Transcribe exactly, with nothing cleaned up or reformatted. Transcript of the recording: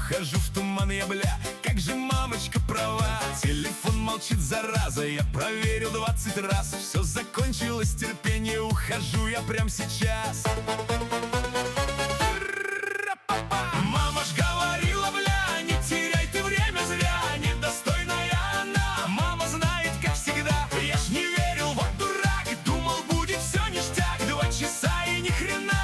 ухожу в туман я, бля, как же мамочка права. Телефон молчит, зараза, я проверил двадцать раз. Все закончилось, терпение, ухожу я прям сейчас. Мама ж говорила, бля, не теряй ты время зря, недостойная она, мама знает, как всегда. Я ж не верил, вот дурак, думал, будет все ништяк, два часа и ни хрена.